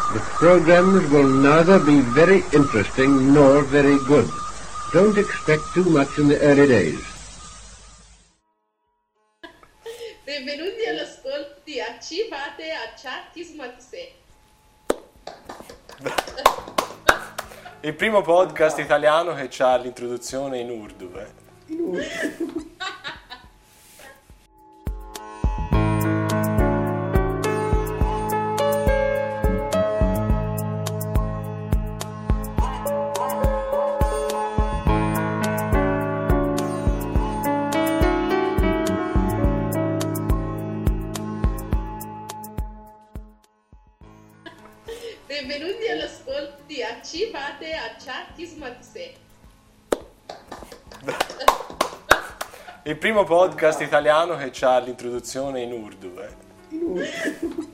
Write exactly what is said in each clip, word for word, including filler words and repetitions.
The programs will neither be very interesting nor very good. Don't expect too much in the early days. Benvenuti all'ascolto di Accipate a Chattismatse. Il primo podcast italiano che ha l'introduzione in Urdu. Eh. In Urdu. Benvenuti all'ascolto di Accipate a Chattismatse. Il primo podcast italiano che ha l'introduzione in Urdu. Eh. In Urdu.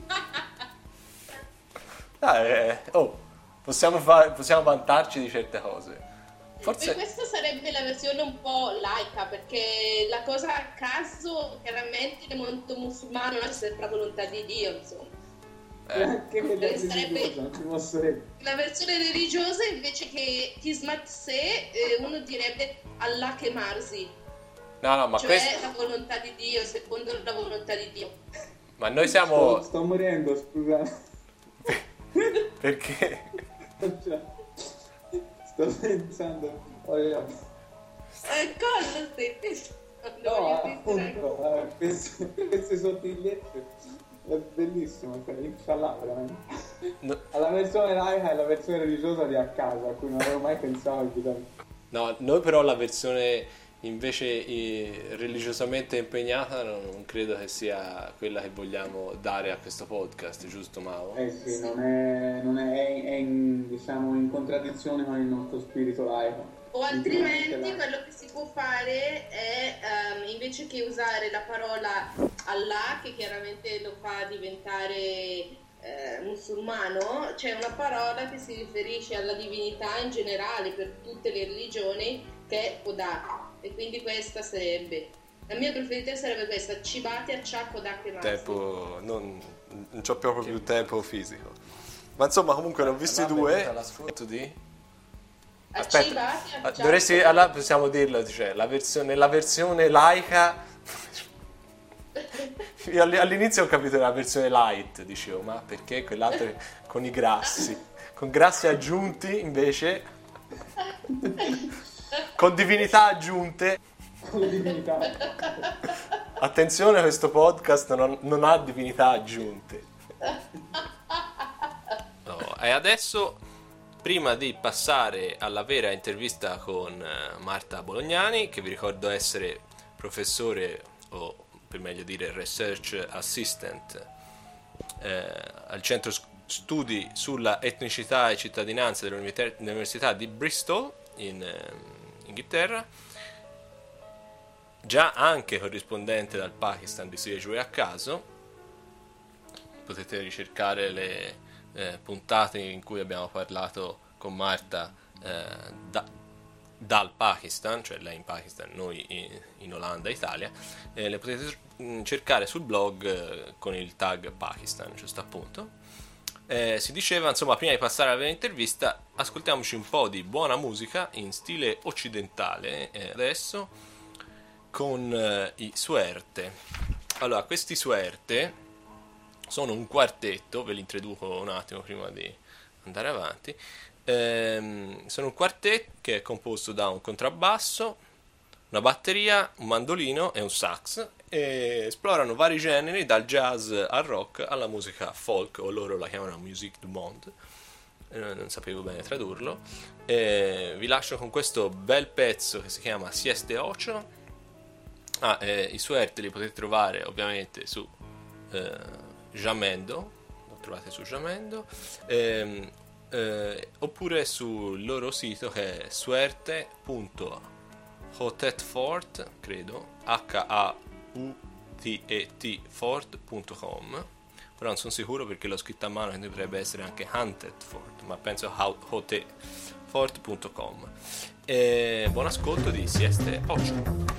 Dai, eh, oh, possiamo, fa- possiamo vantarci di certe cose. Forse... E questa sarebbe la versione un po' laica, perché la cosa a caso chiaramente nel mondo musulmano non è sempre la volontà di Dio, insomma. E anche quella Eh, sarebbe- religiosa, non ci posso dire. La versione religiosa invece che Tismatse, eh, uno direbbe Allah che Marzi, No, no, ma cioè questo... la volontà di Dio, secondo la volontà di Dio. Ma noi Sto, siamo... sto morendo, scusate. Perché? Cioè, sto pensando. Oh, io- Eh, cosa stai pensando? No, Voglio distrarre. appunto, eh, queste, queste sottigliezze. È bellissimo, cioè, inshallah, veramente. No, Alla versione laica e la versione religiosa di a casa, a cui non avevo mai pensato di no, noi però la versione invece eh, religiosamente impegnata non, non credo che sia quella che vogliamo dare a questo podcast, giusto Mao? Eh sì, non è, non è, è in, diciamo, in contraddizione con il nostro spirito laico. O altrimenti Sicuramente quello che si può fare è ehm, invece che usare la parola Allah, che chiaramente lo fa diventare eh, musulmano, c'è una parola che si riferisce alla divinità in generale per tutte le religioni, che è Kodah, e quindi questa sarebbe la mia preferita, sarebbe questa: Cibati a Kodah che Tempo, non, non c'ho proprio più tempo fisico. Ma insomma, comunque ne ho visti due. All'ascolto di... Aspetta, ah, dovresti, allora possiamo dirlo, cioè, la versione, nella versione laica, io all- all'inizio ho capito la versione light, dicevo, ma perché quell'altro è con i grassi, con grassi aggiunti invece, con divinità aggiunte. Con le divinità. Attenzione, questo podcast non, non ha divinità aggiunte. No, e adesso... Prima di passare alla vera intervista con Marta Bolognani, che vi ricordo essere professore, o per meglio dire research assistant, eh, al centro studi sulla etnicità e cittadinanza dell'Università di Bristol in eh, Inghilterra, già anche corrispondente dal Pakistan di Siege a caso. Potete ricercare le Eh, puntate in cui abbiamo parlato con Marta eh, da, dal Pakistan, cioè lei in Pakistan, noi in, in Olanda, Italia, eh, le potete cercare sul blog eh, con il tag Pakistan, giusto appunto. Eh, si diceva, insomma, prima di passare alla vera intervista, ascoltiamoci un po' di buona musica in stile occidentale eh, adesso con eh, i Suerte. Allora, questi Suerte sono un quartetto, ve li introduco un attimo prima di andare avanti. Ehm, sono un quartetto che è composto da un contrabbasso, una batteria, un mandolino e un sax, e esplorano vari generi, dal jazz al rock alla musica folk, o loro la chiamano musique du monde, eh, non sapevo bene tradurlo. E vi lascio con questo bel pezzo che si chiama Sieste Ocho. Ah, eh, i Suerte li potete trovare ovviamente su eh, Jamendo, lo trovate su Jamendo, ehm, eh, oppure sul loro sito che è suerte punto hotetfort, credo, H A U T E T fort punto com, però non sono sicuro perché l'ho scritto a mano, quindi potrebbe essere anche Hunted-Fort, ma penso hotetfort punto com. E buon ascolto di Sieste Ocho.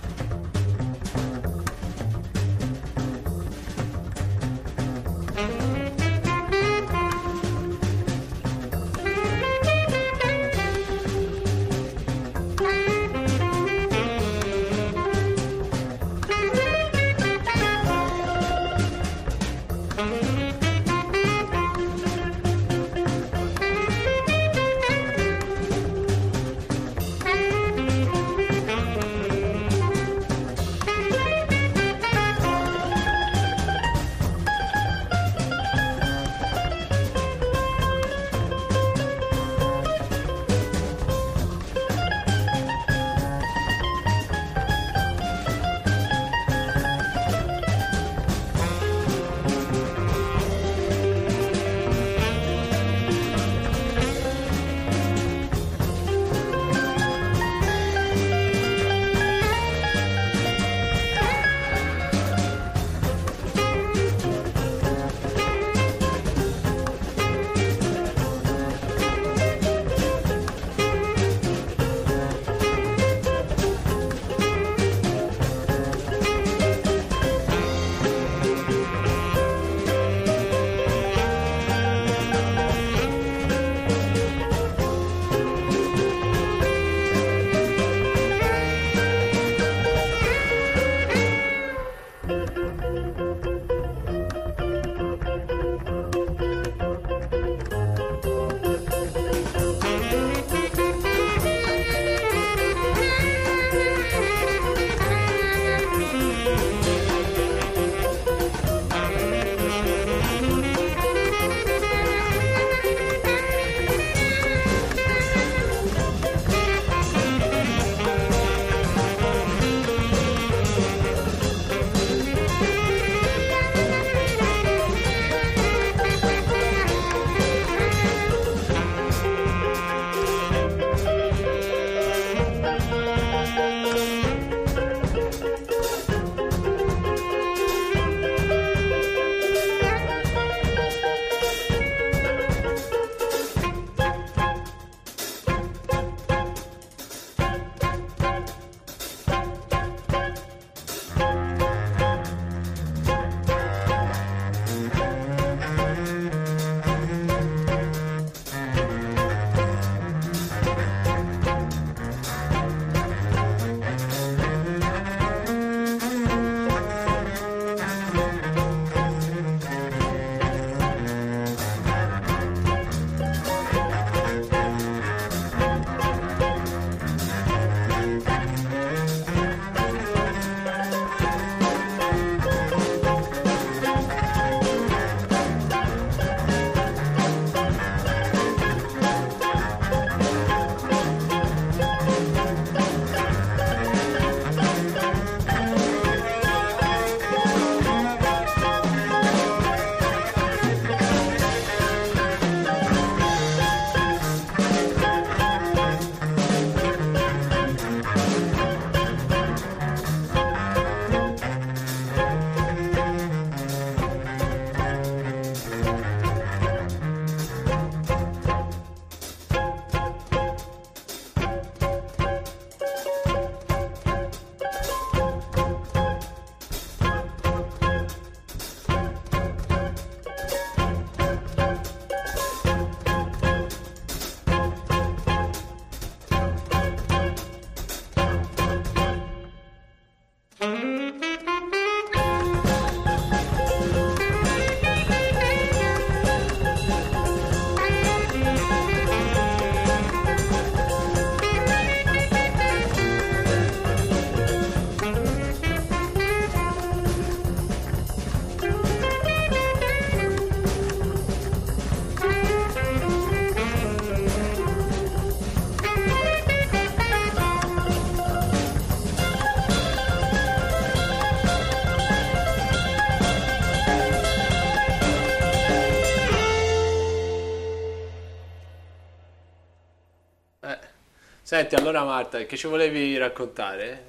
Senti, allora Marta, che ci volevi raccontare?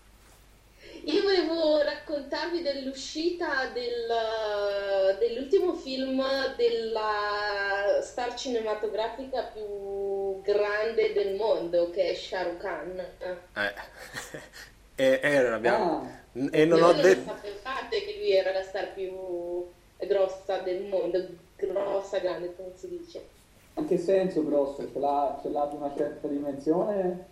Io volevo raccontarvi dell'uscita del- dell'ultimo film della star cinematografica più grande del mondo, che è Shah Rukh Khan. Eh, e, e non abbiamo... Ah, E non ho Voi non detto... sapevate che lui era la star più grossa del mondo, grossa, grande, come si dice. in che senso grosso? Ce l'ha, ce l'ha di una certa dimensione?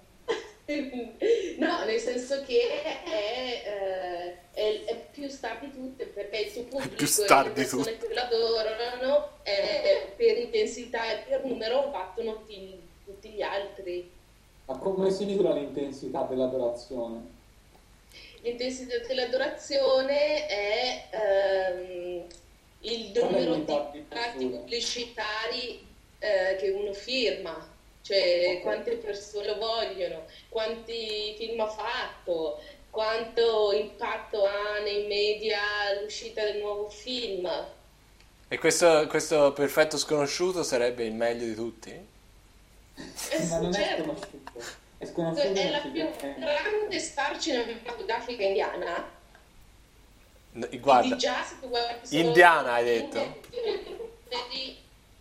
No, nel senso che è, eh, è- è più star di tutte, perché il suo pubblico più e star le di persone che lo adorano eh, per intensità e per numero battono tutti, tutti gli altri. Ma come si misura l'intensità dell'adorazione? L'intensità dell'adorazione è ehm, il Qual è numero di l'unità di contratti misura? pubblicitari eh, che uno firma, cioè Ok. quante persone lo vogliono, quanti film ha fatto, quanto impatto ha nei media l'uscita del nuovo film. E questo, questo perfetto sconosciuto sarebbe il meglio di tutti? Eh Ma non sì, è certo. sconosciuto. È sconosciuto È non la si più può- grande star cinematografica indiana. N- Quindi Guarda, già se tu guardi solo indiana hai film, detto? vedi.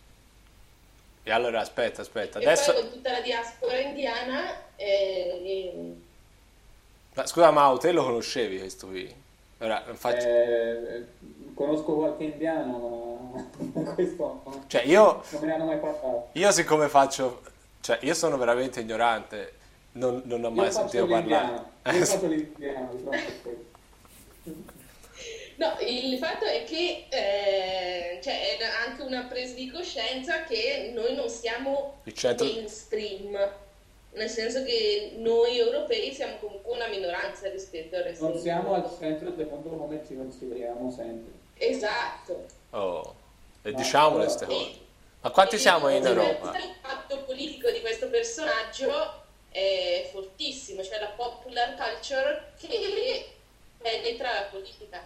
E allora aspetta, aspetta, E poi adesso... con tutta la diaspora indiana, eh, eh, Ma scusa Mau, te lo conoscevi questo qui? Ora, infatti... Eh, conosco qualche indiano, ma questo no. Cioè io, Non me ne hanno mai parlato. io siccome faccio... Cioè io sono veramente ignorante, non, non ho mai Io faccio sentito parlare. l'indiano. Io faccio l'indiano di fronte a questo. no, il fatto è che eh, cioè, è anche una presa di coscienza che noi non siamo Il centro- mainstream, nel senso che noi europei siamo comunque una minoranza rispetto al resto Non del siamo mondo. al centro del mondo come ci consideriamo sempre. Esatto. Oh, e Ma diciamole allora- queste cose. Ma quanti E siamo in di Europa? conseguenza il fatto politico di questo personaggio è fortissimo, cioè la popular culture che penetra la politica.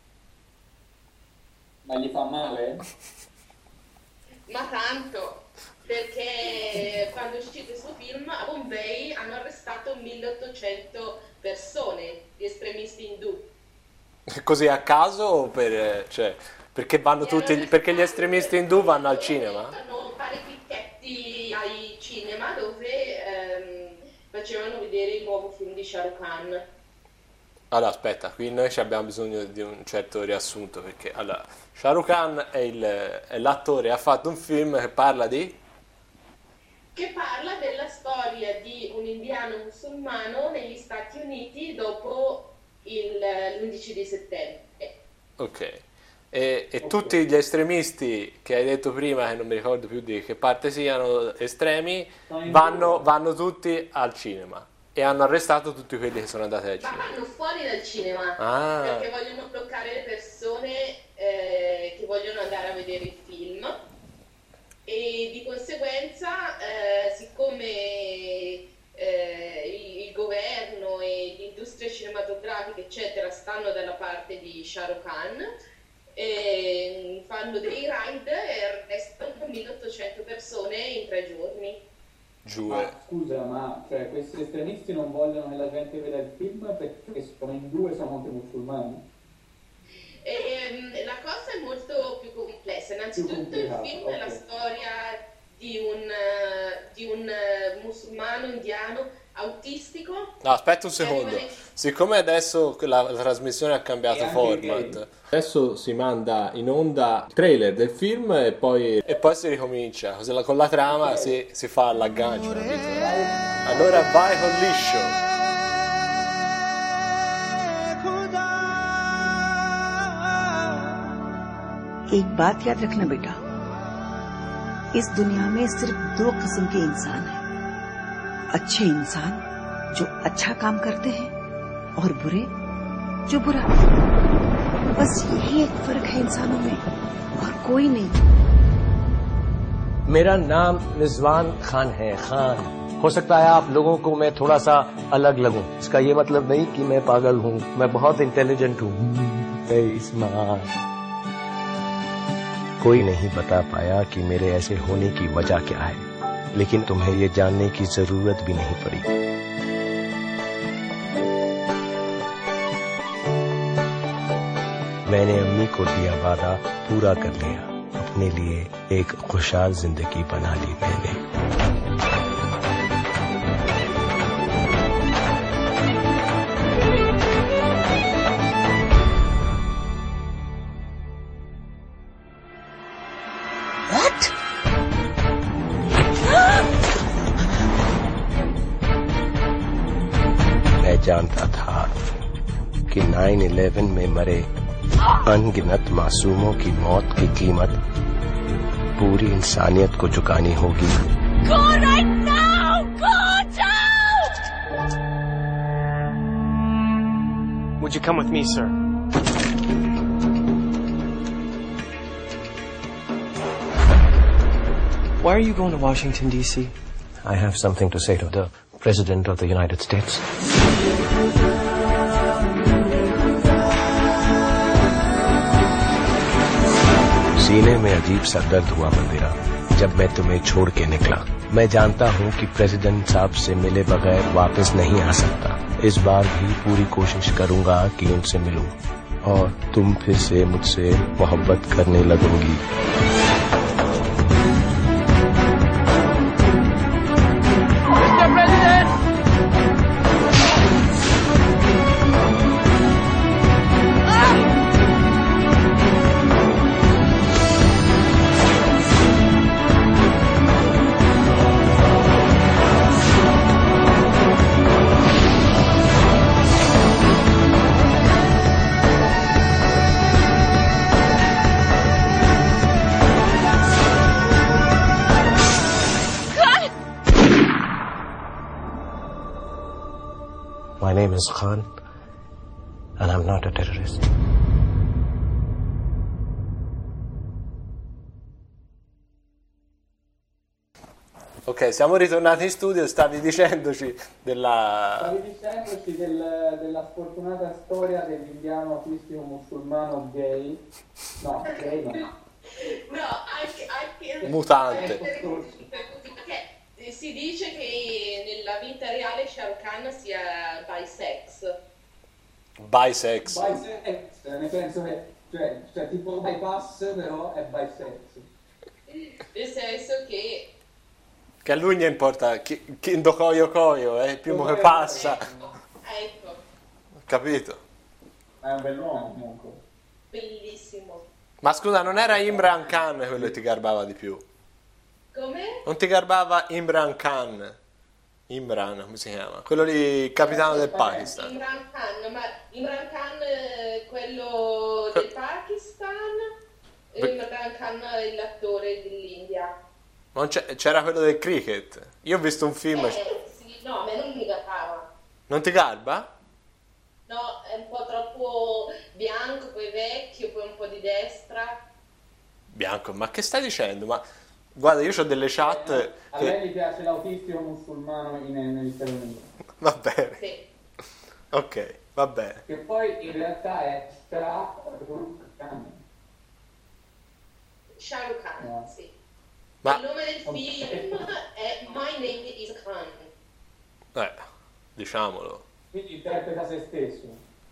Ma gli fa male? Ma tanto, perché quando è uscito il suo film a Bombay hanno arrestato milleottocento persone, gli estremisti indù. Così a caso o per... Cioè, perché vanno E tutti... hanno Perché gli arrestato estremisti indù vanno al perché cinema? Hanno vari picchetti ai cinema dove ehm, facevano vedere il nuovo film di Shah Rukh Khan. Allora aspetta, qui noi ci abbiamo bisogno di un certo riassunto perché allora, Shah Rukh Khan è, il, è l'attore, ha fatto un film che parla di... Che parla della storia di un indiano musulmano negli Stati Uniti dopo il- l'undici di settembre. Ok. E, e tutti gli estremisti che hai detto prima, che non mi ricordo più di che parte siano estremi, Sono in vanno, due. vanno tutti al cinema e hanno arrestato tutti quelli che sono andati al Ma cinema. vanno fuori dal cinema Ah. perché vogliono bloccare le persone eh, che vogliono andare a vedere il film e di conseguenza, eh, siccome eh, il, il governo e l'industria cinematografica eccetera stanno dalla parte di Shah Rukh Khan, eh, fanno dei raid e arrestano milleottocento persone in tre giorni. Giù. Ma scusa, ma cioè, questi estremisti non vogliono che la gente veda il film perché sono in due, sono anche musulmani. Ehm, la cosa è molto più complessa. Innanzitutto il complicato, film è la ok. storia di un, eh, di un eh, musulmano indiano autistico. No, aspetta un che arriva secondo. nei- Siccome adesso la, la trasmissione ha cambiato E anche format, gay. adesso si manda in onda il trailer del film e poi, e poi si ricomincia. Così la- con la trama Ok. si, si fa all'aggancio, capito? Allora vai con liscio. एक बात याद रखना बेटा, इस दुनिया में सिर्फ दो किस्म के इंसान हैं। अच्छे इंसान जो अच्छा काम करते हैं और बुरे जो बुरा। बस यही एक फर्क है इंसानों में और कोई नहीं। मेरा नाम रिजवान खान है। खान हो सकता है आप लोगों को मैं थोड़ा सा अलग लगूं, इसका ये मतलब नहीं कि मैं पागल हूं, मैं बहुत इंटेलिजेंट हूं। स्मार्ट। कोई नहीं बता पाया कि मेरे ऐसे होने की वजह क्या है, लेकिन तुम्हें ये जानने की जरूरत भी नहीं पड़ी। मैंने अम्मी को दिया वादा पूरा कर लिया, अपने लिए एक खुशहाल जिंदगी बना ली मैंने। मैं जानता था कि नाइन इलेवन में मरे अनगिनत मासूमों की मौत की कीमत पूरी इंसानियत को चुकानी होगी। Go right now! Go down! Would you come with me, sir? Why are you going to Washington, D C? I have something to say to the President of the United States. सीने में अजीब सा दर्द हुआ मंदिरा जब मैं तुम्हें छोड़ के निकला। मैं जानता हूँ कि प्रेसिडेंट साहब से मिले बगैर वापस नहीं आ सकता। इस बार भी पूरी कोशिश करूंगा कि उनसे मिलूं और तुम फिर से मुझसे मोहब्बत करने लगोगी। My name is Khan, and I'm not a terrorist. Ok, siamo ritornati in studio, stavi dicendoci della... Stavi dicendoci del, della sfortunata storia dell'indiano autistico musulmano gay. No, gay no. No, anche, anche Mutante. perché si dice che nella vita reale Shah Rukh Khan sia bisex. Bisex. Bisex, nel senso che, cioè, cioè tipo bypass, però è bisex. Nel senso che Che a lui ne importa, chi, chi Ndokoyo Koyo è il primo che passa. ecco, Ho capito. È un bell'uomo comunque. bellissimo. Ma scusa, non era Imran Khan quello che ti garbava di più? Come? Non ti garbava Imran Khan? Imran, come si chiama? Quello lì, capitano del Pakistan. Imran Khan, ma Imran Khan eh, quello del Pakistan, e Imran Khan è l'attore dell'India. Non c'è- c'era quello del cricket. Io ho visto un film. Eh, sì, no, a me non mi garbava. Non ti garba? No, è un po' troppo bianco, poi vecchio, poi un po' di destra. Bianco, ma che stai dicendo? Ma guarda, io ho delle chat A che... lei gli piace l'autistico musulmano in, negli Stati Uniti. Va bene, Sì. ok, va bene. Che poi in realtà è Shah Rukh Khan. Shah Rukh Khan, No. sì. Ma, Il nome del film è My Name is Khan. eh, diciamolo. Quindi interpreta se stesso.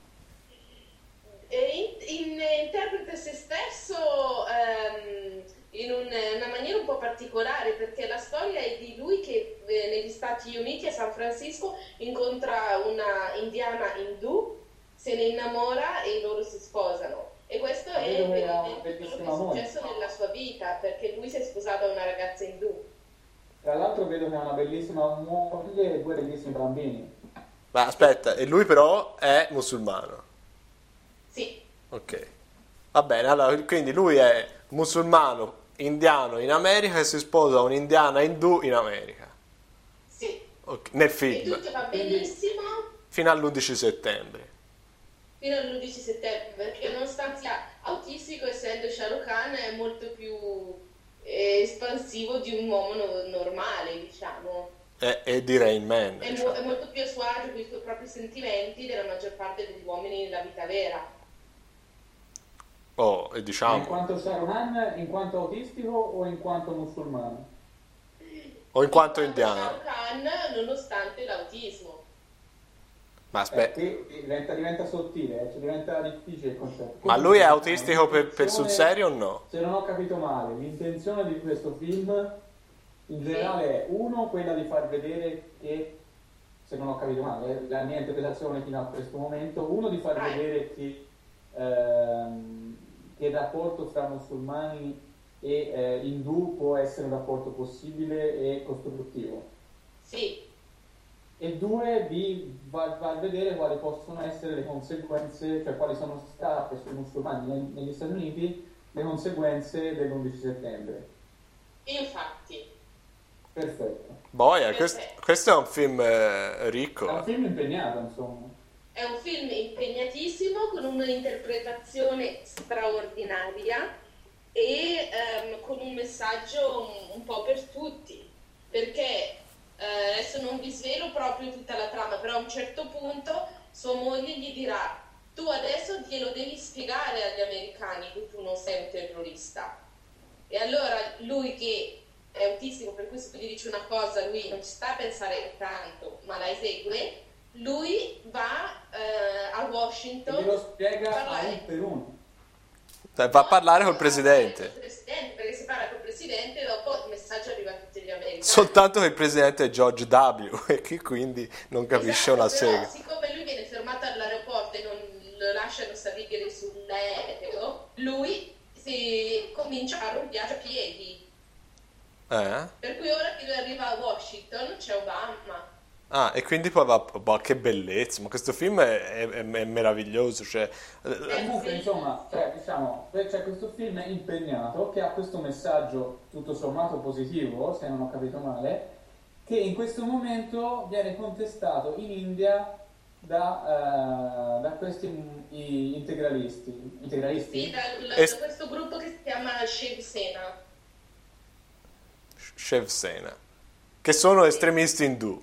E in, in- interpreta se stesso ehm, in un- una maniera un po' particolare, perché la storia è di lui che eh, negli Stati Uniti, a San Francisco, incontra una indiana indù, se ne innamora e loro si sposano. E questo è Vedo che ha evidentemente quello che bellissima è moglie. successo nella sua vita, perché lui si è sposato a una ragazza indù. Tra l'altro vedo che ha una bellissima moglie e due bellissimi bambini. Ma aspetta, e lui però è musulmano. Sì, Ok. Va bene, allora, quindi lui è musulmano, indiano in America e si sposa un'indiana indù in America. sì. Ok, nel E film, tutto va benissimo fino all'undici settembre. fino all'undici settembre, perché nonostante sia autistico, essendo Shah Rukh Khan, è molto più eh, espansivo di un uomo no- normale, diciamo. E, e di Rain Man. È, mo- diciamo. è molto più a suo agio con i suoi propri sentimenti della maggior parte degli uomini nella vita vera. Oh, e In diciamo, quanto Shah Rukh Khan, in quanto autistico o in quanto musulmano? O in quanto Shah indiano? Rukh Khan, nonostante l'autismo. Ma Eh, aspetta, che diventa, diventa sottile, eh, cioè diventa difficile il concetto. ma lui è autistico per, per sul serio o no? Se non ho capito male, l'intenzione di questo film in generale è uno, quella di far vedere che, se non ho capito male, la mia interpretazione fino a questo momento, uno di far Ah. vedere che, ehm, che il rapporto fra musulmani e eh, indù può essere un rapporto possibile e costruttivo. Sì, E due, di far, far vedere quali possono essere le conseguenze, cioè quali sono state sui musulmani neg- negli Stati Uniti le conseguenze dell'undici settembre. infatti. Perfetto. Boia, questo, questo è un film eh, ricco. È un eh. film impegnato, insomma. È un film impegnatissimo, con un'interpretazione straordinaria e ehm, con un messaggio un, un po' per tutti, perché eh, adesso non vi svelo proprio tutta la trama, però a un certo punto sua moglie gli dirà: tu adesso glielo devi spiegare agli americani che tu non sei un terrorista. E allora lui, che è autistico, per cui se tu gli dici una cosa lui non ci sta a pensare tanto, ma la esegue, lui va eh, a E Washington glielo spiega a parlare- un per uno. Dai, va a parlare col presidente. Col presidente, perché si parla col presidente e dopo il messaggio arriva a tutti gli americani. Soltanto che il presidente è George W. e che quindi non capisce Esatto, una però, sega. siccome lui viene fermato all'aeroporto e non lo lasciano salire sull'aereo, lui si comincia a fare un viaggio a piedi. Eh? Per cui ora che lui arriva a Washington c'è Obama. Ah, e quindi poi va... Boh, che bellezza, ma questo film è, è- è meraviglioso, cioè... eh, Comunque, insomma, cioè, diciamo, c'è questo film impegnato che ha questo messaggio tutto sommato positivo, se non ho capito male, che in questo momento viene contestato in India da, eh, da questi mm, i integralisti. Integralisti? Sì, dal, E- da questo gruppo che si chiama Shiv Sena. Shiv Sena, che sono estremisti indù.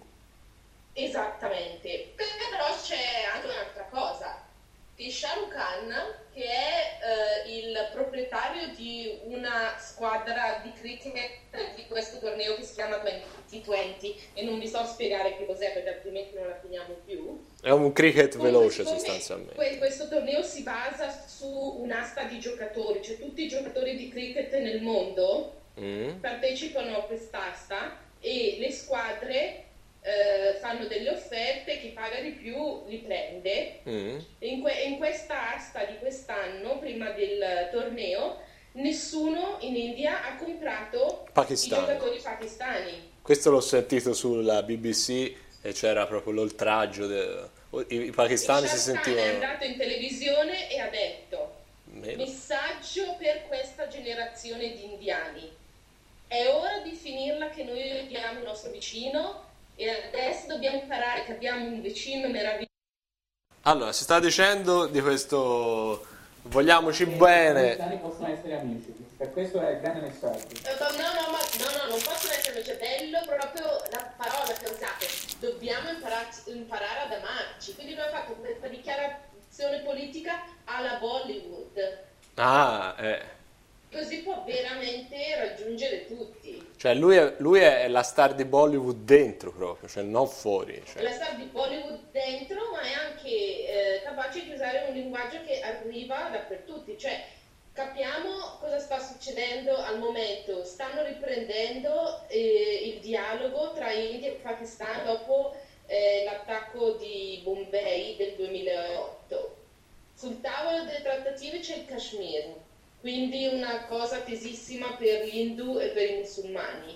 Esattamente. Però c'è anche un'altra cosa. Che Shah Rukh Khan, che è eh, il proprietario di una squadra di cricket di questo torneo che si chiama T venti, e non vi so spiegare che cos'è perché altrimenti non la finiamo più. È un cricket Comunque, veloce siccome sostanzialmente. que- questo torneo si basa su un'asta di giocatori, cioè tutti i giocatori di cricket nel mondo Mm. partecipano a quest'asta e le squadre eh, fanno delle offerte, chi paga di più li prende. Mm. E in, que- in questa asta di quest'anno, prima del torneo, nessuno in India ha comprato Pakistani. i giocatori pakistani. Questo l'ho sentito sulla B B C e c'era proprio l'oltraggio. de- I, i pakistani si Shah Rukh Khan è sentivano... andato in televisione e ha detto: meno. messaggio per questa generazione di indiani. È ora di finirla che noi odiamo il nostro vicino e adesso dobbiamo imparare che abbiamo un vicino meraviglioso. Allora, si sta dicendo di questo... Vogliamoci I bene. cristiani possono essere amici, per questo è il grande messaggio. Eh, ma No, no, ma, no, no, non possono essere amici, è bello proprio la parola che usate. Dobbiamo impararci- imparare ad amarci. Quindi abbiamo fatto questa dichiarazione politica alla Bollywood. Ah, eh. Così può veramente raggiungere tutti. Cioè lui è, lui è la star di Bollywood dentro proprio, cioè non fuori. È Cioè. la star di Bollywood dentro, ma è anche eh, capace di usare un linguaggio che arriva dappertutto. Cioè, capiamo cosa sta succedendo al momento. Stanno riprendendo eh, il dialogo tra India e Pakistan dopo eh, l'attacco di Bombay del duemilaotto. Sul tavolo delle trattative c'è il Kashmir, quindi una cosa tesissima per gli indù e per i musulmani.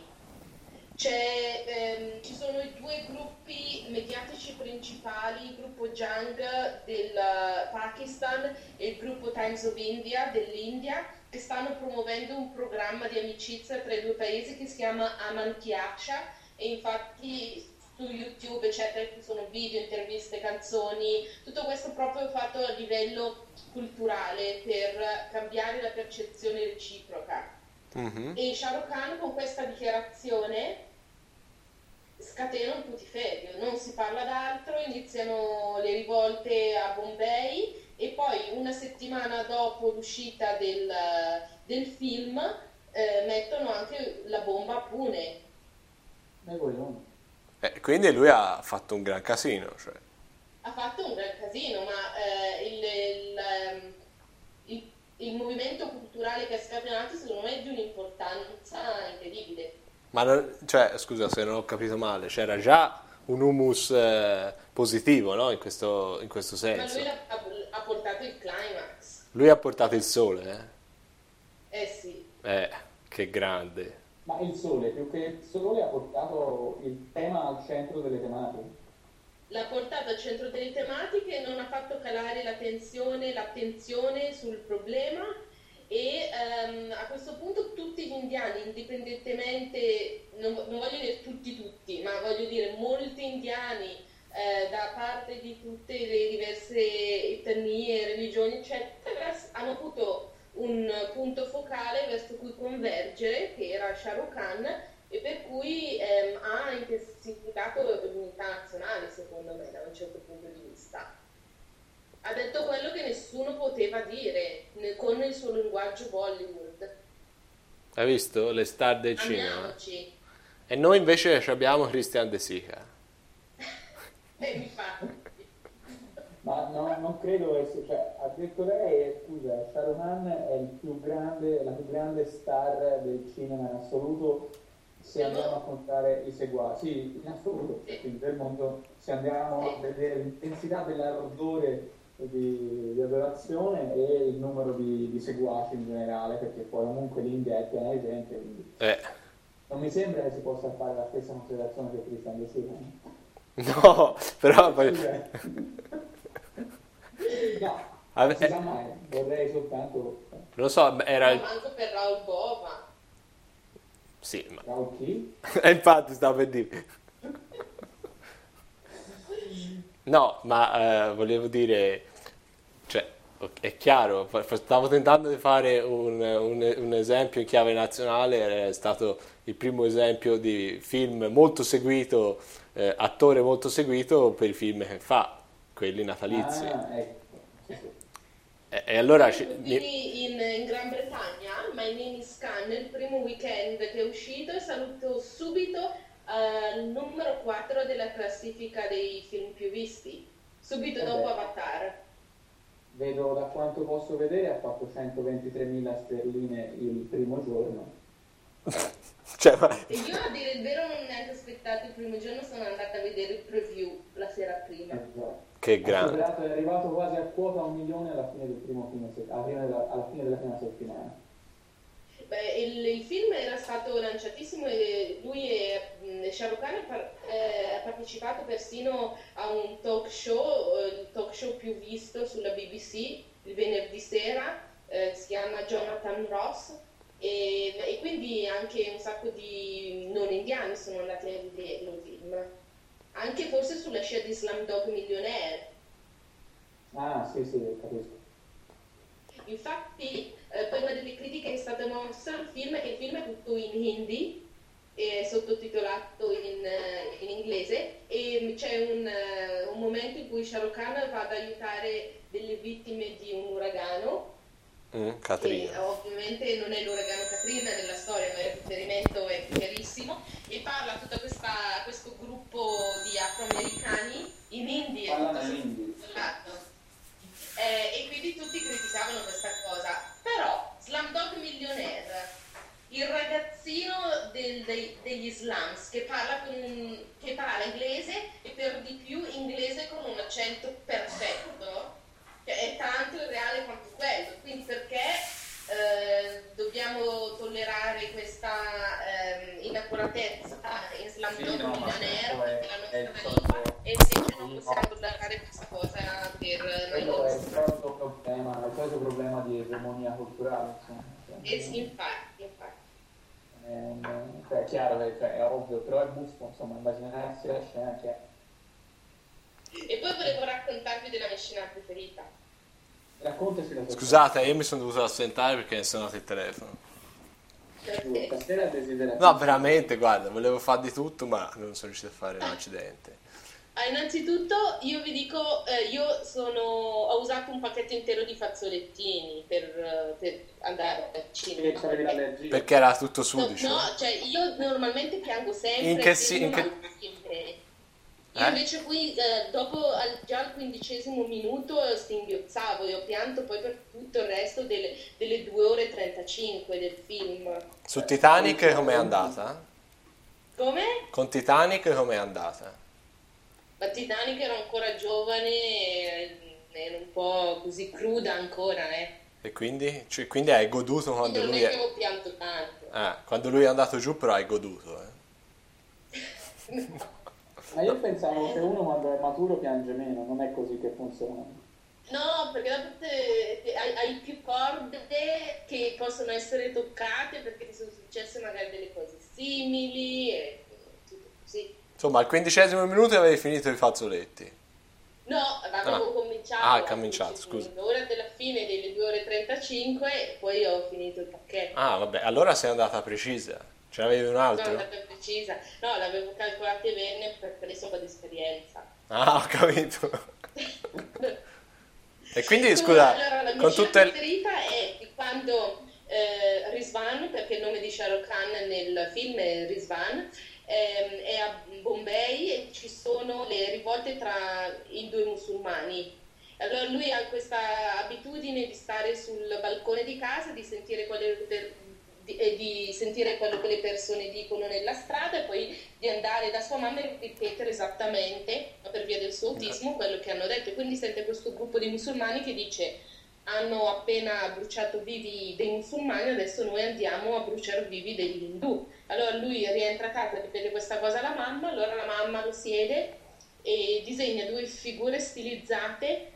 C'è, ehm, ci sono i due gruppi mediatici principali, il gruppo Jang del Pakistan e il gruppo Times of India dell'India, che stanno promuovendo un programma di amicizia tra i due paesi che si chiama Aman Kyaksha, e infatti su YouTube eccetera ci sono video, interviste, canzoni, tutto questo proprio fatto a livello culturale per cambiare la percezione reciproca. Mhm. E Shah Rukh Khan con questa dichiarazione scatena un putiferio, non si parla d'altro, iniziano le rivolte a Bombay e poi una settimana dopo l'uscita del, del film eh, mettono anche la bomba a Pune. E coglioni. Eh, quindi lui ha fatto un gran casino, cioè. Ha fatto un gran casino, ma eh, il, il, ehm, il, il movimento culturale che ha scatenato secondo me è di un'importanza incredibile. Ma non, cioè, scusa se non ho capito male, c'era già un humus eh, positivo, no? In questo, in questo senso. Ma lui ha, ha portato il climax. Lui ha portato il sole, eh? Eh sì. Eh, che grande. Ma il sole, più che il sole, ha portato il tema al centro delle tematiche. L'ha portato al centro delle tematiche, non ha fatto calare la tensione, l'attenzione sul problema e ehm, a questo punto tutti gli indiani, indipendentemente, non, non voglio dire tutti tutti, ma voglio dire molti indiani eh, da parte di tutte le diverse etnie, religioni, eccetera, hanno avuto un punto focale verso cui convergere, che era Shah Rukh Khan, e per cui ehm, ha intensificato l'unità nazionale, secondo me, da un certo punto di vista. Ha detto quello che nessuno poteva dire nel, con il suo linguaggio Bollywood. Hai visto? Le star del cinema. Amiamoci. E noi invece abbiamo Christian De Sica. E mi fa... Ma no, non credo essere, cioè, ha detto lei, scusa, Shah Rukh Khan è il più grande, la più grande star del cinema in assoluto, se andiamo a contare i seguaci, sì, in assoluto, quindi del mondo, se andiamo a vedere l'intensità dell'ardore di, di adorazione e il numero di, di seguaci in generale, perché poi comunque l'India è piena di gente, quindi Eh. non mi sembra che si possa fare la stessa considerazione che Christian De Sica. No, però poi... No, Ave- non si sa mai, vorrei soltanto... Non lo so, era il... Ma manco per Raul Bova. Sì, ma... Raul chi? E infatti stavo per dire. No, ma eh, volevo dire, cioè, è chiaro, stavo tentando di fare un, un, un esempio in chiave nazionale, è stato il primo esempio di film molto seguito, eh, attore molto seguito per i film che fa, quelli natalizi. Ah, ecco. Sì, sì. E, e allora... ci- In, in Gran Bretagna, My Name is Khan, il primo weekend che è uscito, è salito subito al numero quattro della classifica dei film più visti, subito Vabbè. dopo Avatar. Vedo, da quanto posso vedere, ha fatto centoventitremila sterline il primo giorno. cioè, ma- E io, a dire il vero, non ho neanche aspettato il primo giorno, sono andata a vedere il preview la sera prima. Esatto. Che Ha grande. superato, è arrivato quasi a quota un milione alla fine del primo fine se- alla, fine della, alla fine della prima settimana. Beh, il, il film era stato lanciatissimo e lui e mh, Shah Rukh Khan ha par- eh, ha partecipato persino a un talk show, eh, il talk show più visto sulla B B C il venerdì sera, eh, si chiama Jonathan Ross, e, e quindi anche un sacco di non indiani sono andati a vederlo il film, anche forse sulla scia di Slumdog Millionaire. Ah, sì, sì, capisco. Infatti, eh, per una delle critiche che è stata mossa al film è che il film è tutto in hindi, è sottotitolato in, eh, in inglese, e c'è un, eh, un momento in cui Shah Rukh Khan va ad aiutare delle vittime di un uragano, Mm, che Catrina. ovviamente non è l'uragano Katrina nella storia, ma il riferimento è chiarissimo, e parla a tutto questa, questo gruppo di afroamericani in India, Parlano tutto in hindi. sottotitolato. Eh, e quindi tutti criticavano questa cosa. Però Slumdog Millionaire, il ragazzino del- dei- degli slums che parla, con un, che parla inglese e per di più inglese con un accento perfetto, cioè è tanto irreale quanto quello. Quindi perché eh, dobbiamo tollerare questa ehm, inaccuratezza in Slumdog Sì, no, ma Millionaire, questo è- per la è il nostra solito- lingua, e invece non possiamo tollerare questa cosa per noi Quello è il nostri. solito problema, il solito problema di egemonia culturale, insomma. Cioè, Eh sì, infatti, infatti. è, un- cioè, è chiaro che cioè, è ovvio, però è buffo, insomma, immaginarsi la scena che E poi volevo raccontarvi della mia scena preferita. raccontaci la tua Scusate, io mi sono dovuto assentare perché mi è suonato il telefono. storia. Stasera desiderazione. No, veramente, guarda, volevo fare di tutto, ma non sono riuscito a fare un accidente. Ah, innanzitutto io vi dico, eh, io sono, ho usato un pacchetto intero di fazzolettini per, per andare al cinema. Perché era tutto No, sudicio? no, cioè io normalmente piango sempre, In che il si- film in che- manco sempre. Io Eh? invece qui, eh, dopo al- già al quindicesimo minuto eh, stinghiozzavo e ho pianto poi per tutto il resto delle, delle due ore e trentacinque del film. Su Titanic com'è andata? Come? Con Titanic com'è andata? Ma Titanic ero ancora giovane e ero un po' così cruda ancora, eh. E quindi? Cioè, quindi hai goduto quando Non lui è che è... ho pianto tanto. Ah, quando lui è andato giù però hai goduto, eh? Ma io pensavo che uno quando è maturo piange meno, non è così che funziona. No, perché dopo te- te- hai, hai più corde che possono essere toccate perché ti sono successe magari delle cose simili e tutto così. Insomma, al quindicesimo minuto avevi finito i fazzoletti. No, avevo Ah. cominciato. Ah, hai a cominciato, quindici scusa. minuti. Ora della fine delle due ore e trentacinque e poi ho finito il pacchetto. Ah, vabbè, allora sei andata precisa. Ce n'avevi un Sono altro? andata precisa. No, l'avevo calcolate bene per adesso un po' di esperienza. Ah, ho capito. E quindi, Comunque, scusa, allora, la mia con scena tutte le... preferita è di quando eh, Rizwan, perché il nome di Shah Rukh Khan nel film è Rizwan, ehm, è a Bombay e ci sono le rivolte tra hindu e musulmani. Allora lui ha questa abitudine di stare sul balcone di casa, di sentire quelle per- di, e di sentire quello che le persone dicono nella strada e poi di andare da sua mamma e ripetere esattamente, per via del suo autismo, quello che hanno detto. E quindi sente questo gruppo di musulmani che dice: hanno appena bruciato vivi dei musulmani, adesso noi andiamo a bruciare vivi degli indù. Allora lui rientra a casa, ripete questa cosa alla mamma, allora la mamma lo siede e disegna due figure stilizzate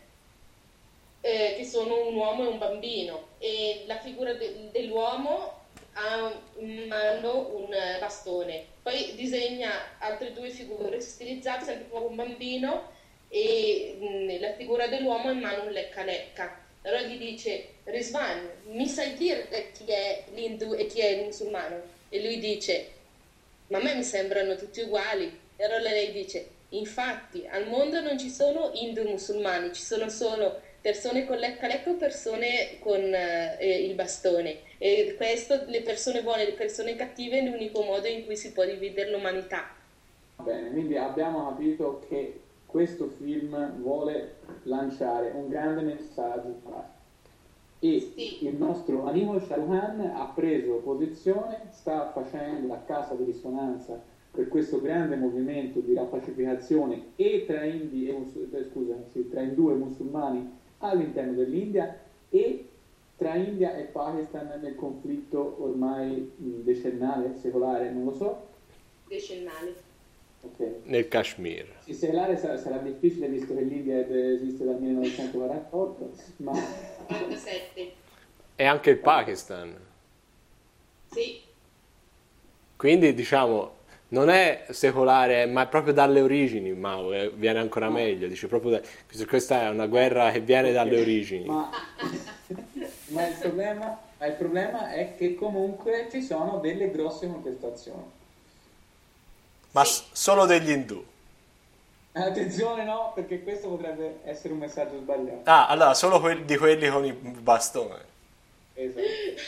eh, che sono un uomo e un bambino, e la figura de- dell'uomo ha in mano un eh, bastone, poi disegna altre due figure stilizzate sempre come un bambino e mh, la figura dell'uomo ha in mano un lecca lecca. Allora gli dice: Rizwan, mi sai dire chi è l'Hindu e chi è il musulmano? E lui dice: ma a me mi sembrano tutti uguali. E allora lei dice: infatti al mondo non ci sono Hindu musulmani, ci sono solo persone con lecca lecca o persone con eh, il bastone, e questo, le persone buone e le persone cattive, è l'unico modo in cui si può dividere l'umanità. Bene, quindi abbiamo capito che questo film vuole lanciare un grande messaggio e Sì. il nostro Anmol Shahrukh ha preso posizione, sta facendo la cassa di risonanza per questo grande movimento di rapacificazione e tra, indi e, mus- eh, scusa, sì, tra indù e musulmani all'interno dell'India e tra India e Pakistan nel conflitto ormai mh, decennale, secolare, non lo so. Decennale. Okay. Nel Kashmir. Sì, secolare sarà, sarà difficile visto che l'India esiste dal millenovecentoquarantotto, ma quarantasette. E anche il Pakistan. Sì. Quindi, diciamo, non è secolare, ma è proprio dalle origini, Mao, eh, viene ancora meglio. Dice proprio da- questa è una guerra che viene dalle origini. Ma, ma, il problema, ma il problema è che comunque ci sono delle grosse contestazioni. Ma s- solo degli indù. Attenzione, no, perché questo potrebbe essere un messaggio sbagliato. Ah, allora, solo que- di quelli con il bastone. Esatto.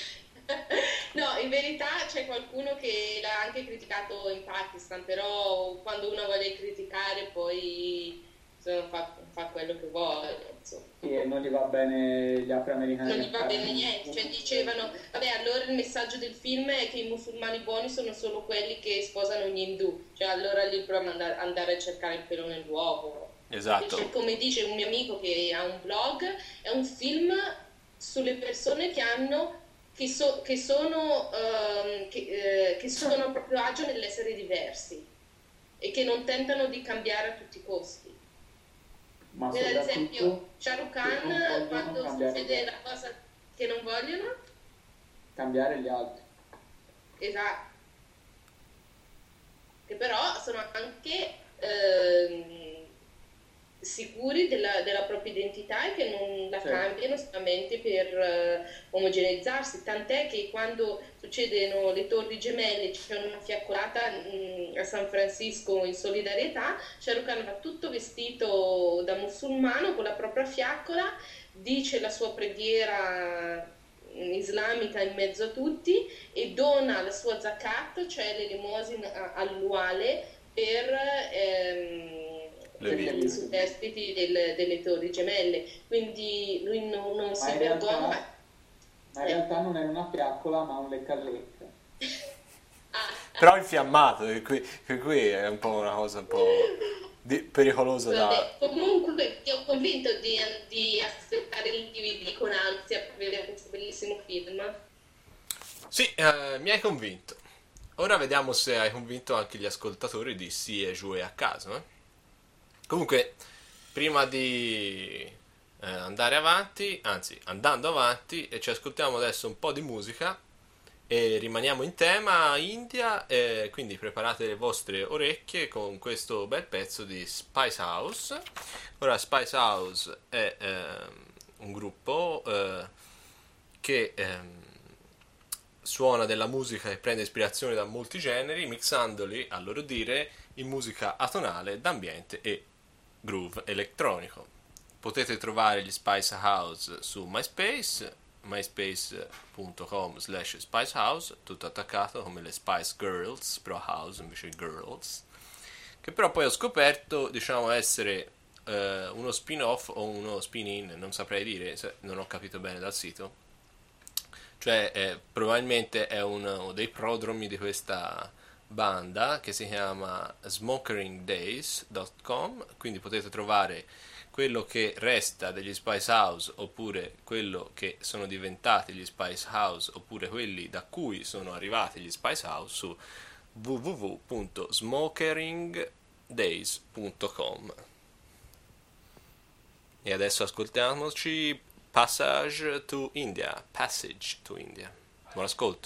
No, in verità c'è qualcuno che l'ha anche criticato in Pakistan, però quando uno vuole criticare poi insomma, fa, fa quello che vuole, insomma. E non gli va bene gli afroamericani. Non gli va bene niente, cioè dicevano, vabbè, allora il messaggio del film è che i musulmani buoni sono solo quelli che sposano gli indù, cioè allora lì proviamo ad andare- andare a cercare il pelo nell'uovo. Esatto. Cioè, come dice un mio amico che ha un blog, è un film sulle persone che hanno che, so- che sono ehm, che, eh, che sono a proprio agio nell'essere diversi e che non tentano di cambiare a tutti i costi. Ma Per esempio, soprattutto Shah Rukh che non Khan, vogliono quando cambiare succede gli la cosa che non vogliono, cambiare gli altri. esatto, che però sono anche ehm, sicuri della, della propria identità e che non la Certo. cambiano solamente per eh, omogeneizzarsi, tant'è che quando succedono le torri gemelle, c'è una fiaccolata mh, a San Francisco in solidarietà, Shah Rukh Khan va tutto vestito da musulmano con la propria fiaccola, dice la sua preghiera islamica in mezzo a tutti e dona la sua zakat, cioè l'elemosina all'uale per ehm, Le per vittime. i superstiti del- delle torri gemelle, quindi lui non, non si in realtà- vergogna. Ma in realtà non è una fiaccola, ma un lecca-lecca. Ah, Però infiammato, che qui, che qui è un po' una cosa un po' di- pericolosa da... vabbè, comunque ti ho convinto di, di aspettare il D V D con ansia per vedere questo bellissimo film. Sì, eh, mi hai convinto. Ora vediamo se hai convinto anche gli ascoltatori di Sì e Giù e a caso. Eh? Comunque, prima di eh, andare avanti, anzi andando avanti, e ci ascoltiamo adesso un po' di musica e rimaniamo in tema India, e quindi preparate le vostre orecchie con questo bel pezzo di Spice House. Ora Spice House è ehm, un gruppo eh, che ehm, suona della musica e prende ispirazione da molti generi, mixandoli, a loro dire, in musica atonale, d'ambiente e groove elettronico. Potete trovare gli Spice House su MySpace, myspace.com slash Spice House, tutto attaccato come le Spice Girls, però House invece Girls, che però poi ho scoperto, diciamo, essere eh, uno spin-off o uno spin-in, non saprei dire, se non ho capito bene dal sito. Cioè, eh, probabilmente è uno dei prodromi di questa banda che si chiama smokering days punto com, quindi potete trovare quello che resta degli Spice House oppure quello che sono diventati gli Spice House oppure quelli da cui sono arrivati gli Spice House su w w w punto smokering days punto com. E adesso ascoltiamoci Passage to India, Passage to India. Buon ascolto.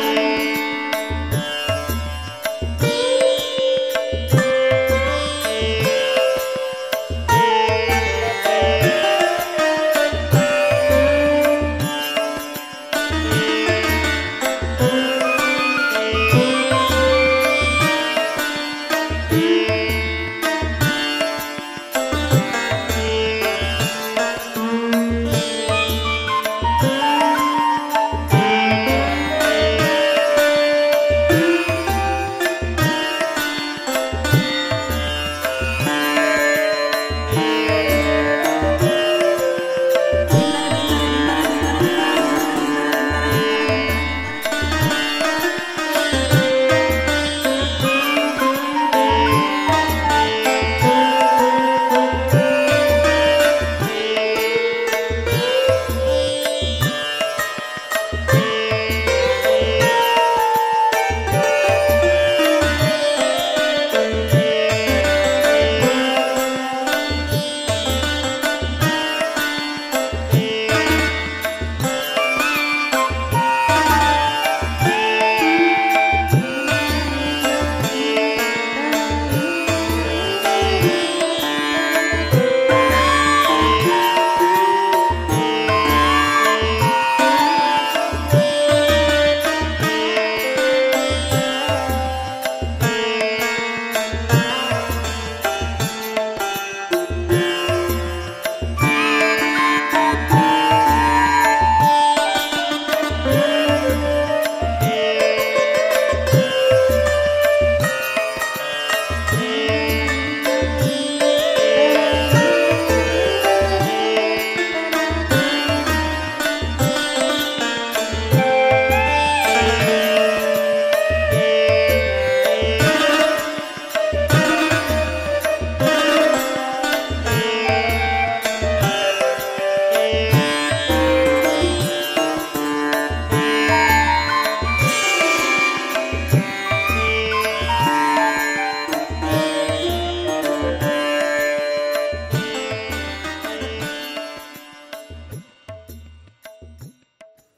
Thank you.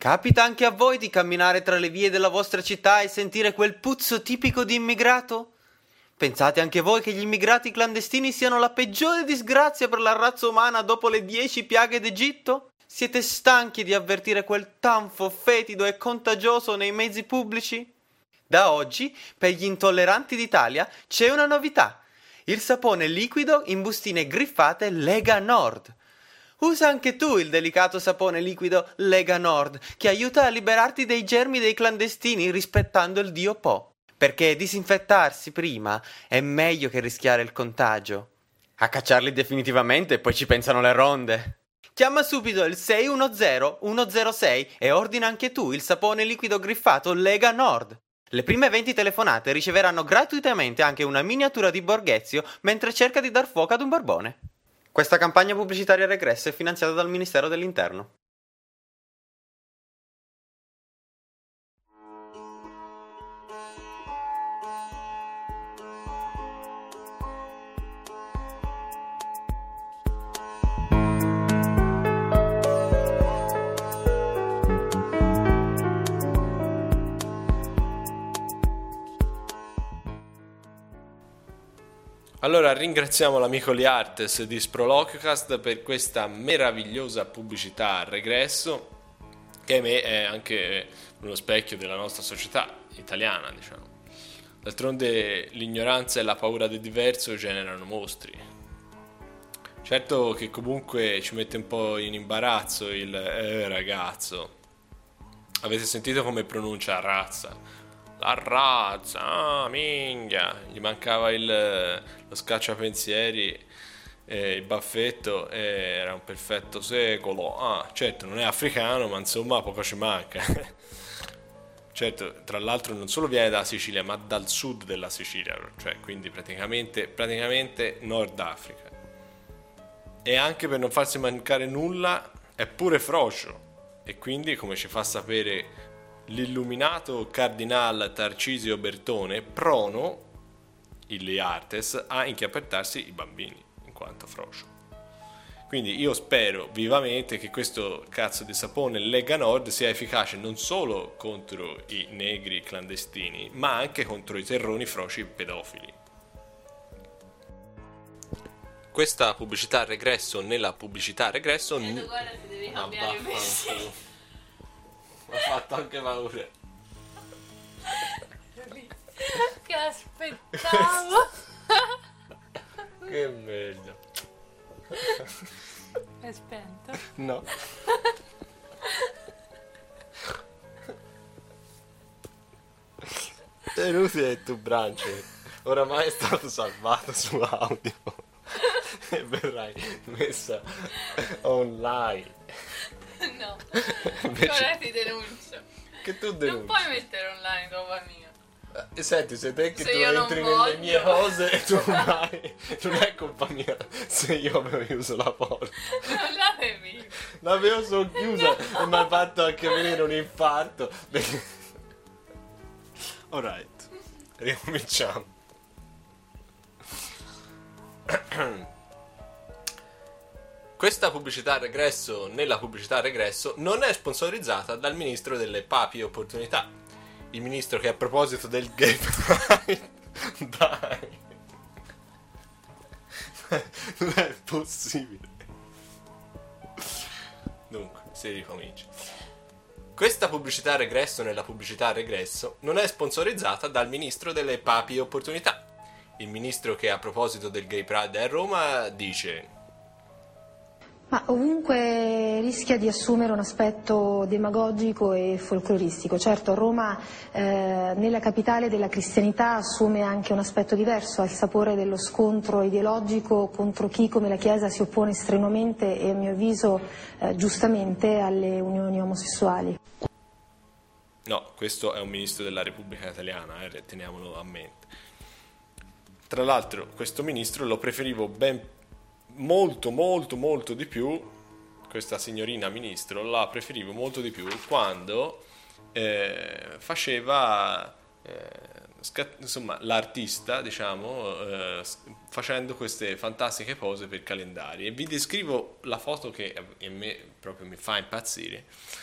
Capita anche a voi di camminare tra le vie della vostra città e sentire quel puzzo tipico di immigrato? Pensate anche voi che gli immigrati clandestini siano la peggiore disgrazia per la razza umana dopo le dieci piaghe d'Egitto? Siete stanchi di avvertire quel tanfo fetido e contagioso nei mezzi pubblici? Da oggi, per gli intolleranti d'Italia, c'è una novità. Il sapone liquido in bustine griffate Lega Nord. Usa anche tu il delicato sapone liquido Lega Nord, che aiuta a liberarti dei germi dei clandestini rispettando il dio Po. Perché disinfettarsi prima è meglio che rischiare il contagio. A cacciarli definitivamente poi ci pensano le ronde. Chiama subito il sei uno zero uno zero sei e ordina anche tu il sapone liquido griffato Lega Nord. Le prime venti telefonate riceveranno gratuitamente anche una miniatura di Borghezio mentre cerca di dar fuoco ad un barbone. Questa campagna pubblicitaria regressa è finanziata dal Ministero dell'Interno. Allora ringraziamo l'amico Liartes di Sproloquiocast per questa meravigliosa pubblicità a regresso, che ahimè è anche uno specchio della nostra società italiana, diciamo. D'altronde l'ignoranza e la paura del diverso generano mostri. Certo che comunque ci mette un po' in imbarazzo il eh, ragazzo. Avete sentito come pronuncia razza? La razza, ah minchia, gli mancava il, lo scacciapensieri, eh, il baffetto, eh, era un perfetto secolo. Ah, certo, non è africano, ma insomma poco ci manca. Certo, tra l'altro non solo viene dalla Sicilia, ma dal sud della Sicilia, cioè quindi praticamente, praticamente Nord Africa. E anche per non farsi mancare nulla, è pure frocio. E quindi, come ci fa sapere l'illuminato cardinal Tarcisio Bertone, prono, il Liartes, a inchiappettarsi i bambini, in quanto frocio. Quindi io spero vivamente che questo cazzo di sapone Lega Nord sia efficace non solo contro i negri clandestini, ma anche contro i terroni froci pedofili. Questa pubblicità a regresso nella pubblicità a regresso... Eh, n- guarda, ti devi cambiare mi ha fatto anche paura. Che aspettavo. Che merda. È spento? No. È inutile il tuo branche. Oramai è stato salvato su audio e verrai messa online. No. Invece... Ora ti denuncio. Che tu denunci? Non puoi mettere online roba mia. Eh, senti, se te che se tu entri nelle voglio. mie cose e tu vai, non è colpa mia se io avevo chiuso la porta. Non l'avevi. L'avevo socchiusa no. E mi ha fatto anche venire un infarto. Alright, ricominciamo. Questa pubblicità a regresso nella pubblicità a regresso non è sponsorizzata dal ministro delle papi opportunità, il ministro che a proposito del gay pride dai non è possibile. Dunque si ricomincia. Questa pubblicità a regresso nella pubblicità a regresso non è sponsorizzata dal ministro delle papi opportunità, il ministro che a proposito del gay pride a Roma dice: ma ovunque rischia di assumere un aspetto demagogico e folcloristico. Certo, Roma, eh, nella capitale della cristianità, assume anche un aspetto diverso, ha il sapore dello scontro ideologico contro chi, come la Chiesa, si oppone strenuamente e, a mio avviso, eh, giustamente, alle unioni omosessuali. No, questo è un ministro della Repubblica Italiana, eh, teniamolo a mente. Tra l'altro, questo ministro lo preferivo ben molto molto molto di più, questa signorina ministro la preferivo molto di più quando eh, faceva eh, scat- insomma l'artista, diciamo, eh, facendo queste fantastiche pose per calendari. E vi descrivo la foto che a me proprio mi fa impazzire.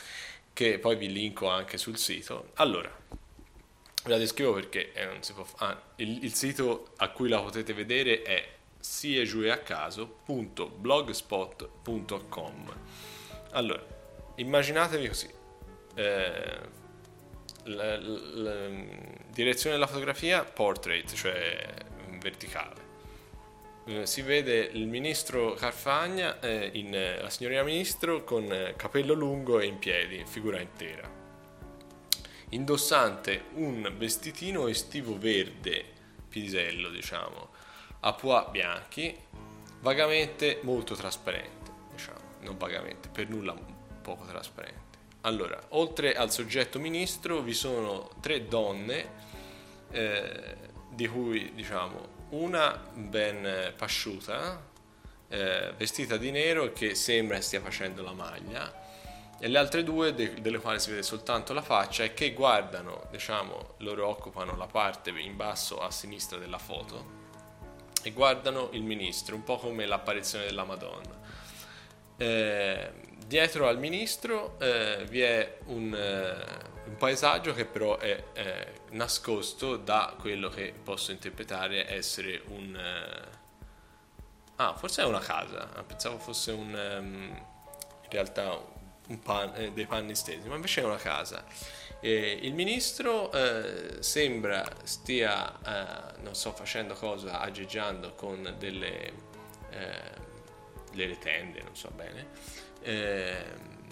che poi vi linko anche sul sito. Allora, ve la descrivo perché eh, non si può f- ah, il, il sito a cui la potete vedere è siegiueacaso punto blogspot punto com. Allora, immaginatevi così, eh, la, la, la direzione della fotografia portrait, cioè verticale. Eh, si vede il ministro Carfagna, eh, in, eh, la signorina ministro con eh, capello lungo e in piedi, figura intera, indossante un vestitino estivo verde pisello, diciamo, a pois bianchi, vagamente molto trasparente, diciamo, non vagamente, per nulla poco trasparente. Allora, oltre al soggetto ministro vi sono tre donne, eh, di cui, diciamo, una ben pasciuta, eh, vestita di nero, che sembra stia facendo la maglia, e le altre due de- delle quali si vede soltanto la faccia e che guardano, diciamo, loro occupano la parte in basso a sinistra della foto e guardano il ministro, un po' come l'apparizione della Madonna. Eh, dietro al ministro eh, vi è un, eh, un paesaggio che però è eh, nascosto da quello che posso interpretare essere un eh, ah forse è una casa, pensavo fosse un um, in realtà un pan, eh, dei panni stesi, ma invece è una casa. E il ministro eh, sembra stia eh, non so facendo cosa, aggeggiando con delle eh, delle tende, non so bene, eh,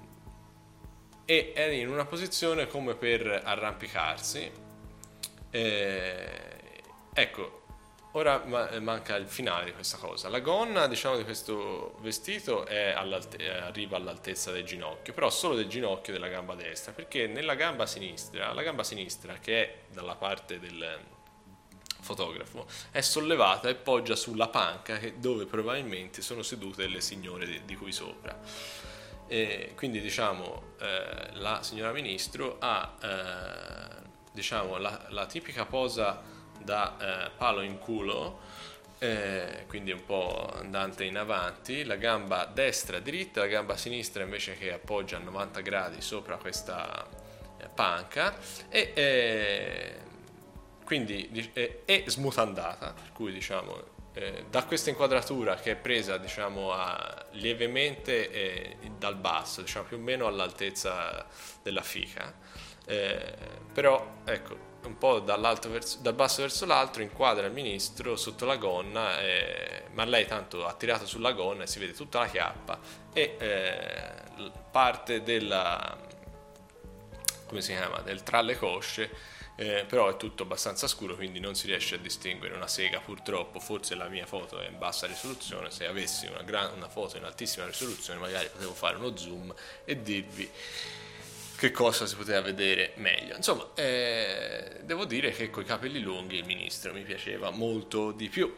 e è in una posizione come per arrampicarsi. Eh, ecco, ora manca il finale di questa cosa. La gonna, diciamo, di questo vestito è arriva all'altezza del ginocchio, però solo del ginocchio della gamba destra, perché nella gamba sinistra, la gamba sinistra, che è dalla parte del fotografo, è sollevata e poggia sulla panca dove probabilmente sono sedute le signore di, di qui sopra. E quindi, diciamo, eh, la signora ministro ha eh, diciamo la, la tipica posa da eh, palo in culo, eh, quindi un po' andante in avanti, la gamba destra dritta, la gamba sinistra invece che appoggia a novanta gradi sopra questa eh, panca, e eh, quindi è, è smutandata, per cui, diciamo, eh, da questa inquadratura che è presa, diciamo, a, lievemente eh, dal basso, diciamo più o meno all'altezza della fica, eh, però ecco, un po' dall'alto verso, dal basso verso l'alto inquadra il ministro sotto la gonna, eh, ma lei tanto ha tirato sulla gonna e si vede tutta la chiappa e eh, parte della, come si chiama, del tra le cosce. Eh, però è tutto abbastanza scuro, quindi non si riesce a distinguere una sega, purtroppo. Forse la mia foto è in bassa risoluzione, se avessi una, gran, una foto in altissima risoluzione magari potevo fare uno zoom e dirvi che cosa si poteva vedere meglio. Insomma, eh, devo dire che coi capelli lunghi il ministro mi piaceva molto di più.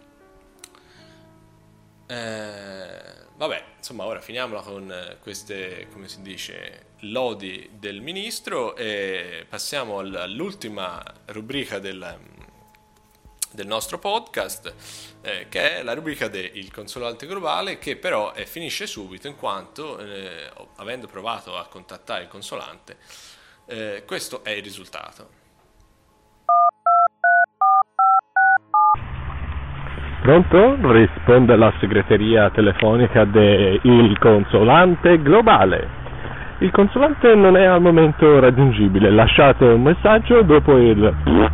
Eh, vabbè, insomma, ora finiamola con queste, come si dice, lodi del ministro e passiamo all'ultima rubrica del, del nostro podcast, eh, che è la rubrica del consolante globale, che però eh, finisce subito in quanto, eh, avendo provato a contattare il consolante, eh, questo è il risultato. Pronto? Risponde la segreteria telefonica del consolante globale. Il consolante non è al momento raggiungibile. Lasciate un messaggio dopo il...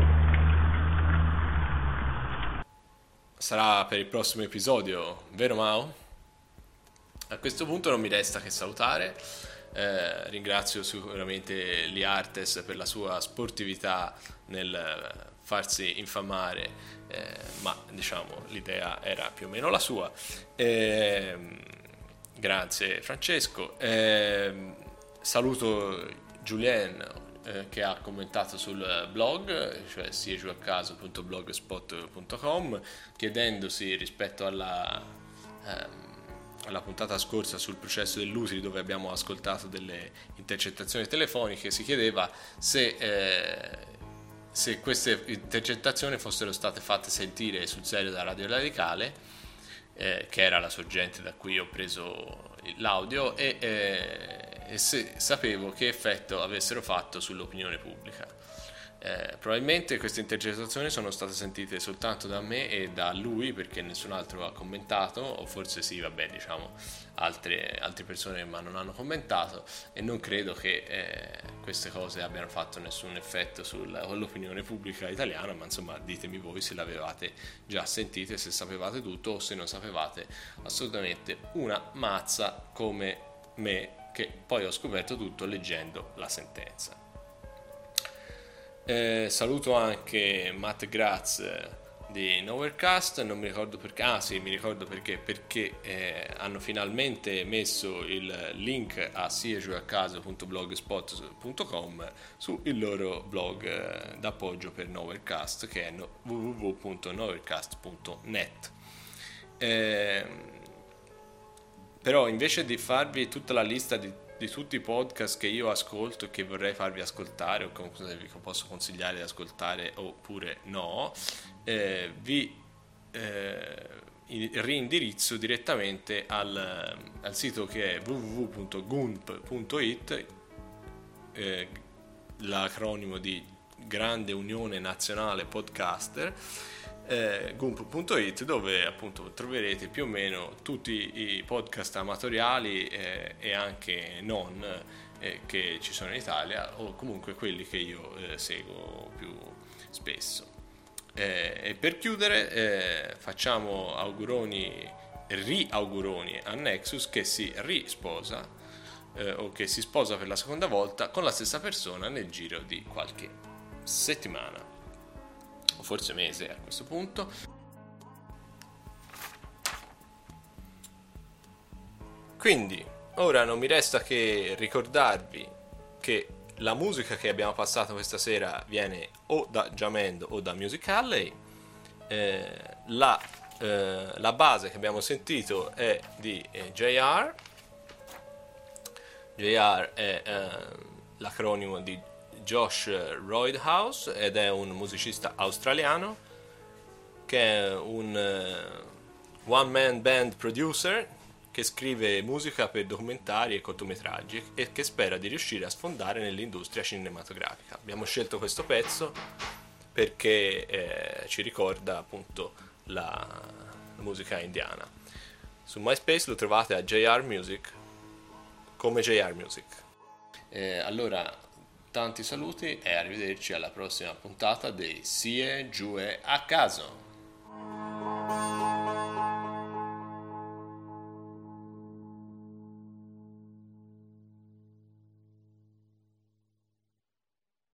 Sarà per il prossimo episodio, vero Mao? A questo punto non mi resta che salutare. Eh, ringrazio sicuramente Liartes per la sua sportività nel farsi infamare, eh, ma diciamo l'idea era più o meno la sua. Eh, grazie Francesco. Eh, saluto Julien, eh, che ha commentato sul blog, cioè siegiuacaso punto blogspot punto com, chiedendosi rispetto alla ehm, alla puntata scorsa sul processo dell'U S I, dove abbiamo ascoltato delle intercettazioni telefoniche, si chiedeva se, eh, se queste intercettazioni fossero state fatte sentire sul serio da Radio Radicale, eh, che era la sorgente da cui ho preso l'audio, e, eh, e se sapevo che effetto avessero fatto sull'opinione pubblica. Eh, probabilmente queste intercettazioni sono state sentite soltanto da me e da lui, perché nessun altro ha commentato, o forse sì, vabbè, diciamo altre, altre persone, ma non hanno commentato, e non credo che eh, queste cose abbiano fatto nessun effetto sull'opinione pubblica italiana, ma insomma ditemi voi se l'avevate già sentite, se sapevate tutto o se non sapevate assolutamente una mazza come me, che poi ho scoperto tutto leggendo la sentenza. Eh, saluto anche Matt Graz di Nowherecast, non mi ricordo perché, ah sì, mi ricordo perché, perché eh, hanno finalmente messo il link a siegiuacaso punto blogspot punto com su il loro blog eh, d'appoggio per Nowherecast, che è no, w w w punto nowherecast punto net. Eh, però invece di farvi tutta la lista di di tutti i podcast che io ascolto e che vorrei farvi ascoltare, o comunque vi posso consigliare di ascoltare oppure no, eh, vi eh, rindirizzo direttamente al, al sito che è w w w punto gump punto it, eh, l'acronimo di Grande Unione Nazionale Podcaster, Eh, gump punto it, dove appunto troverete più o meno tutti i podcast amatoriali eh, e anche non eh, che ci sono in Italia, o comunque quelli che io eh, seguo più spesso. Eh, e per chiudere eh, facciamo auguroni, riauguroni a Nexus, che si risposa eh, o che si sposa per la seconda volta con la stessa persona nel giro di qualche settimana, o forse mese a questo punto. Quindi ora non mi resta che ricordarvi che la musica che abbiamo passato questa sera viene o da Jamendo o da Music Alley. eh, la, eh, la base che abbiamo sentito è di eh, J R. J R è eh, l'acronimo di Josh Roydhouse ed è un musicista australiano che è un uh, one man band producer che scrive musica per documentari e cortometraggi e che spera di riuscire a sfondare nell'industria cinematografica. Abbiamo scelto questo pezzo perché eh, ci ricorda appunto la, la musica indiana. Su MySpace lo trovate a J R Music, come J R Music. Eh, allora tanti saluti e arrivederci alla prossima puntata dei Sie Giue a Caso.